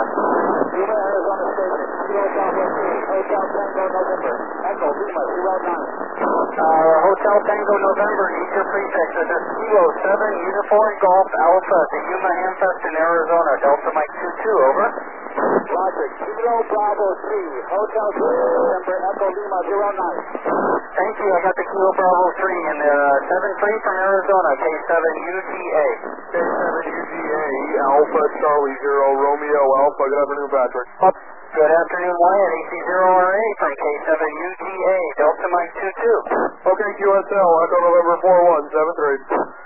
Yuma, Arizona Station, Kilo Bravo 3, Hotel Tango November, Echo Lima 209. Hotel Tango November, need your prefix. This is Kilo 7 Uniform Golf Alpha at the Yuma Hamfest in Arizona. Delta Mike 22, over. Roger, Kilo Bravo 3, Hotel Tango November, Echo Lima 09. Thank you. I got the Kilo Bravo 3 in there. 7-3 from Arizona, K7UTA. K7UTA, Alpha Charlie 0, Romeo Alpha. Good afternoon, Patrick. Good afternoon, Wyatt. AC0RA from K7UTA, Delta Mike 22. Okay, QSL, Echo November 4173.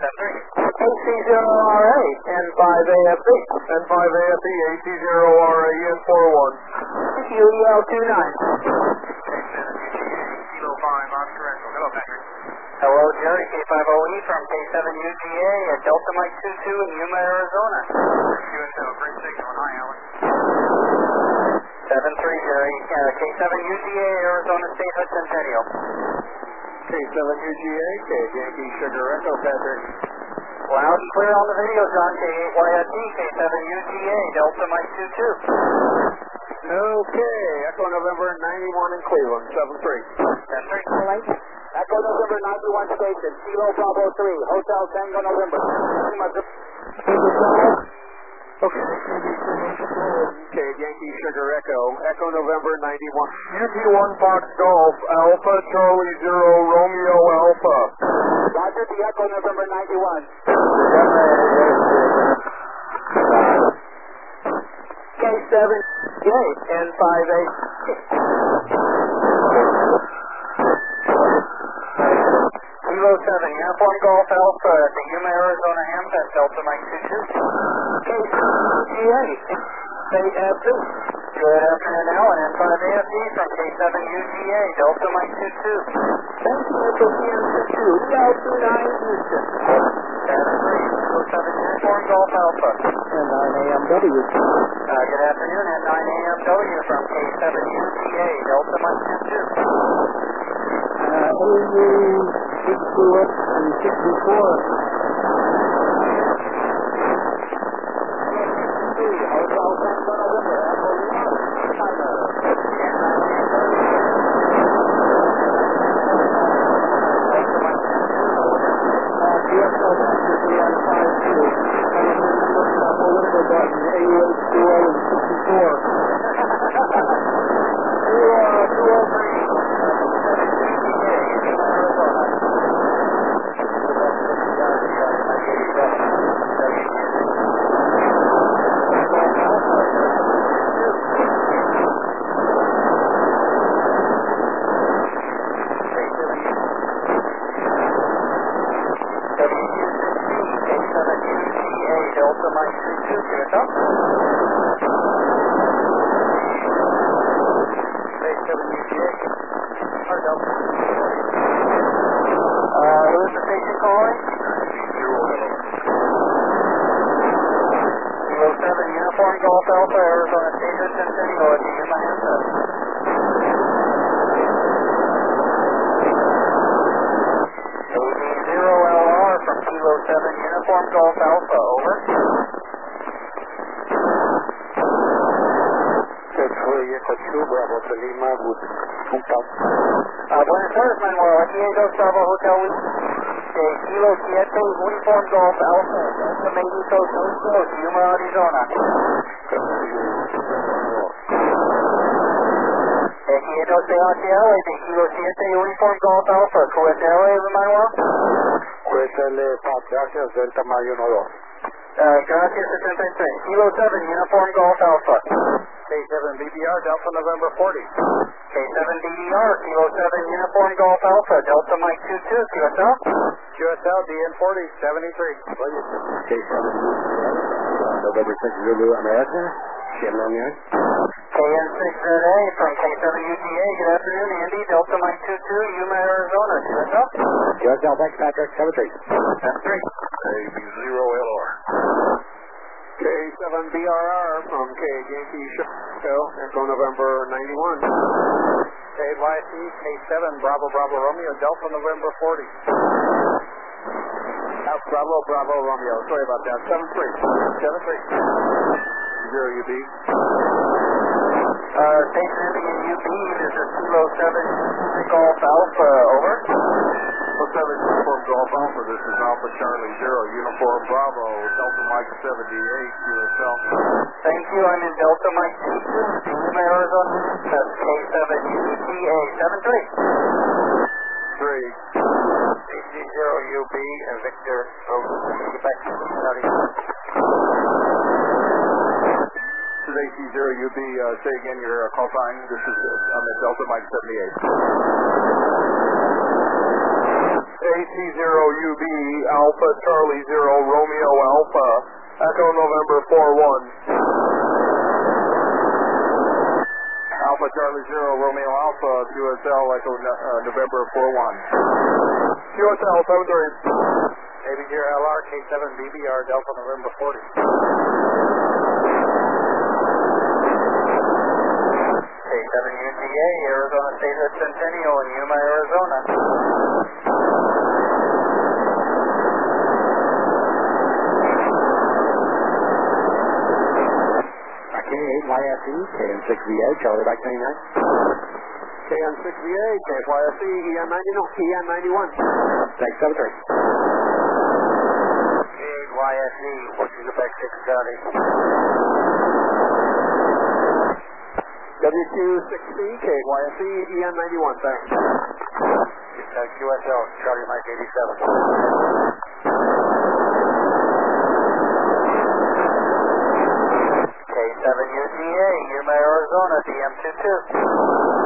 AC0RA, N5AFB. N5AFE, AC0RA, N41. UEL29. Kilo 5, Oscar Echo. Hello, Patrick. Hello, Jerry, K5OE from K7UTA at Delta Mike 22 in Yuma, Arizona. QSL, great signal. Hi, Alex. 7-3, Jerry. K7UTA, Arizona State Centennial. K7UGA, K Yankee Sugar Echo, Patrick. Loud and clear on the video, John. K8YSD, K7UTA, Delta Mike 22. Okay, Echo November 91 in Cleveland, 7-3. 7-3. Echo November 91 Station, Kilo Bravo 3, Hotel Tango November. Okay. K Yankee Sugar Echo, Echo November 91. Yankee 1 Fox Golf, Alpha Charlie 0, Romeo Alpha. Roger, the Echo November 91. K7J, N5A. Kilo 7, Uniform Golf Alpha at the Yuma, Arizona Hamfest, Delta Mike 22. K7GA, KFB. Good afternoon, Alan, N5AFD from K7UGA, Delta Mike 22. Thank you, Echo CM22, EL29 Houston. 7-3, Kilo 7, Uniform Golf Alpha. And 9AMW. Good afternoon, at 9AMW from K7UGA, Delta Mike 22. AU 68 and 64. Hotel Tango November, Echo Lima, China. DSL message on 5-2. And then looking up a window button, AU82 and 64. 203. Delta Mike 22, get up. K7UGA, or Delta. Who's the station calling? Kilo 7, Uniform Golf Alpha, Arizona State Centennial at the Yuma Hamfest. AD0LR from Kilo 7, Uniform Golf Alpha, over. Bravo to Lima, Buenas tardes, Manuel. Aquí hay 2 Bravo Hotel Kilo 7, Uniform Golf Alpha, Delta Mexico, Yuma, Arizona. Aquí hay 2 DHL, Kilo 7, Uniform Golf Alpha, QSL, Manuel. QSL, gracias, Delta Mario 12. Gracias, 73. Kilo 7, Uniform Golf Alpha. K7 BBR, Delta November 40. K7 BDR, Kilo 7, Uniform Golf Alpha, Delta Mike 22, QSL. QSL, DN40, 73. K7 November 6 Zulu America, Sierra Leone. KN6ZA from K7UTA, good afternoon, Andy, Delta Mike 22, Yuma, Arizona, QSL. QSL, thanks Patrick, 73. That's 3. AB0LR. K7BRR from K Yankee Chicago, Echo November 91. KYC, K7 Bravo Bravo Romeo, Delta November 40. Bravo Bravo Romeo, sorry about that, 7-3. 7-3. 0 UB. Station ending in UP, this is Kilo 7 Golf Alpha, over. 7 Uniform Golf Alpha, this is Alpha Charlie 0, Uniform Bravo, Delta Mike 78, QSL. Thank you, I'm in Delta Mike 22, Yuma, Arizona. That's K7UTA 73. AC0UB and Victor, Quebec, Saudi. This is AC0UB, say again your call sign. This is, I'm at Delta Mike 78. AC0UB, Alpha Charlie 0, Romeo Alpha, Echo November 41. Alpha Charlie 0, Romeo Alpha, QSL, Echo November 41. QSL 73. Navy Gear LR, K7 BBR, Delta November 40. K7 UTA, Arizona State at Centennial in Yuma, Arizona. KYSE, KM6VA, Charlie Mike 99. KM6VA, KYSE, EN91. Thanks, 73. KYSE, Portuguese Quebec 6 Saudi. WQ6C, KYSE, EN91, thanks. QSL, Charlie Mike 87. K7 UTA, Yuma, Arizona, DM22.